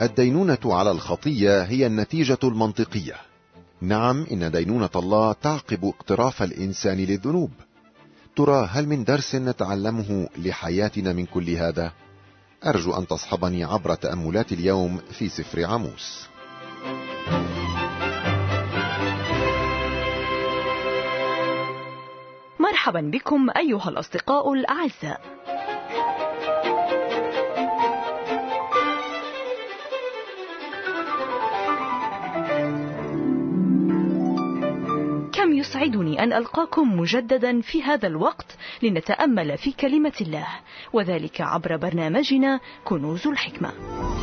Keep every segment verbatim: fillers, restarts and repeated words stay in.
الدينونة على الخطية هي النتيجة المنطقية. نعم، إن دينونة الله تعقب اقتراف الإنسان للذنوب. ترى هل من درس نتعلمه لحياتنا من كل هذا؟ أرجو أن تصحبني عبر تأملات اليوم في سفر عاموس. مرحبا بكم أيها الأصدقاء الأعزاء. كم يسعدني أن ألقاكم مجددا في هذا الوقت لنتأمل في كلمة الله، وذلك عبر برنامجنا كنوز الحكمة.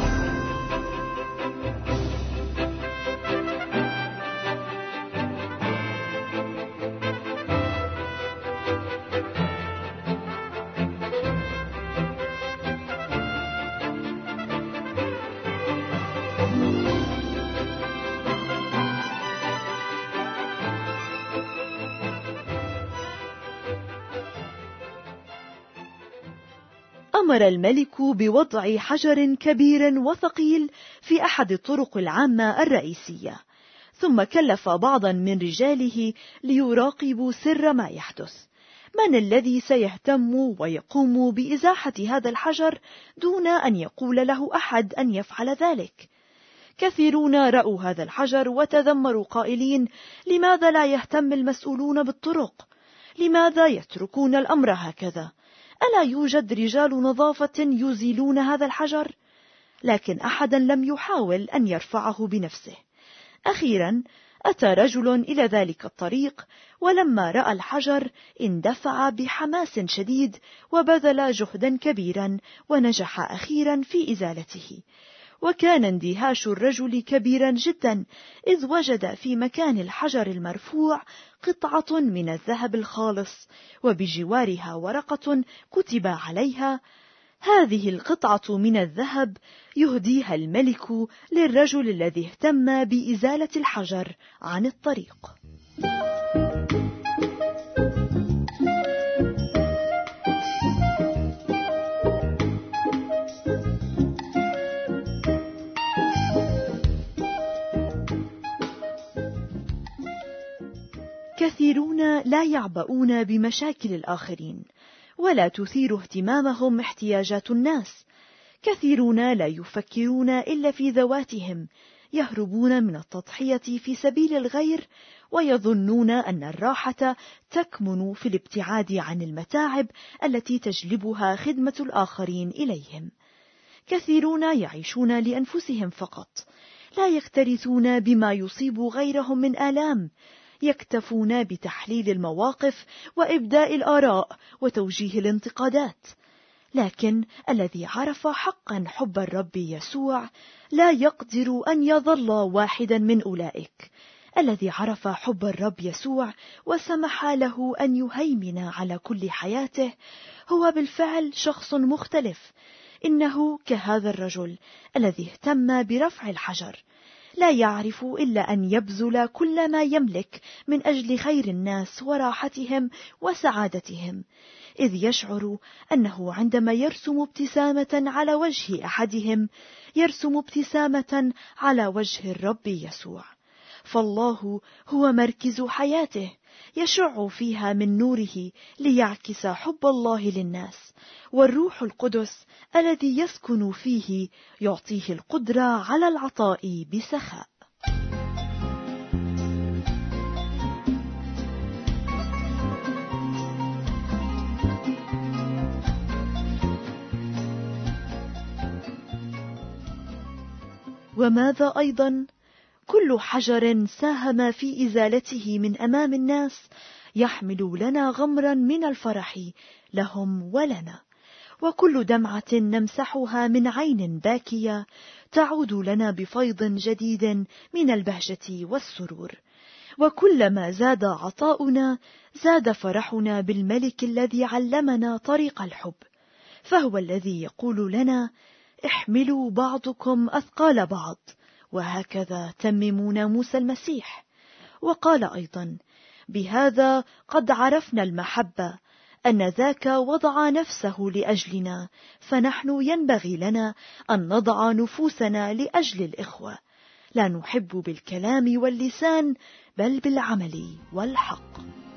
أمر الملك بوضع حجر كبير وثقيل في أحد الطرق العامة الرئيسية، ثم كلف بعضا من رجاله ليراقبوا سر ما يحدث. من الذي سيهتم ويقوم بإزاحة هذا الحجر دون أن يقول له أحد أن يفعل ذلك؟ كثيرون رأوا هذا الحجر وتذمروا قائلين: لماذا لا يهتم المسؤولون بالطرق؟ لماذا يتركون الأمر هكذا؟ ألا يوجد رجال نظافة يزيلون هذا الحجر؟ لكن أحدا لم يحاول أن يرفعه بنفسه. أخيرا أتى رجل إلى ذلك الطريق، ولما رأى الحجر اندفع بحماس شديد وبذل جهدا كبيرا ونجح أخيرا في إزالته. وكان اندهاش الرجل كبيرا جدا إذ وجد في مكان الحجر المرفوع قطعة من الذهب الخالص، وبجوارها ورقة كتب عليها: هذه القطعة من الذهب يهديها الملك للرجل الذي اهتم بإزالة الحجر عن الطريق. كثيرون لا يعبؤون بمشاكل الآخرين، ولا تثير اهتمامهم احتياجات الناس. كثيرون لا يفكرون إلا في ذواتهم، يهربون من التضحية في سبيل الغير، ويظنون أن الراحة تكمن في الابتعاد عن المتاعب التي تجلبها خدمة الآخرين إليهم. كثيرون يعيشون لأنفسهم فقط، لا يكترثون بما يصيب غيرهم من آلام، يكتفون بتحليل المواقف وإبداء الآراء وتوجيه الانتقادات. لكن الذي عرف حقا حب الرب يسوع لا يقدر أن يظل واحدا من أولئك. الذي عرف حب الرب يسوع وسمح له أن يهيمن على كل حياته هو بالفعل شخص مختلف. إنه كهذا الرجل الذي اهتم برفع الحجر، لا يعرف إلا أن يبذل كل ما يملك من أجل خير الناس وراحتهم وسعادتهم، إذ يشعر أنه عندما يرسم ابتسامة على وجه أحدهم يرسم ابتسامة على وجه الرب يسوع. فالله هو مركز حياته، يشع فيها من نوره ليعكس حب الله للناس، والروح القدس الذي يسكن فيه يعطيه القدرة على العطاء بسخاء. وماذا أيضا؟ كل حجر ساهم في إزالته من أمام الناس يحمل لنا غمرا من الفرح لهم ولنا، وكل دمعة نمسحها من عين باكية تعود لنا بفيض جديد من البهجة والسرور. وكلما زاد عطاؤنا زاد فرحنا بالملك الذي علمنا طريق الحب، فهو الذي يقول لنا: احملوا بعضكم أثقال بعض، وهكذا تمموا ناموس المسيح. وقال أيضا: بهذا قد عرفنا المحبة، أن ذاك وضع نفسه لأجلنا، فنحن ينبغي لنا أن نضع نفوسنا لأجل الإخوة، لا نحب بالكلام واللسان بل بالعمل والحق.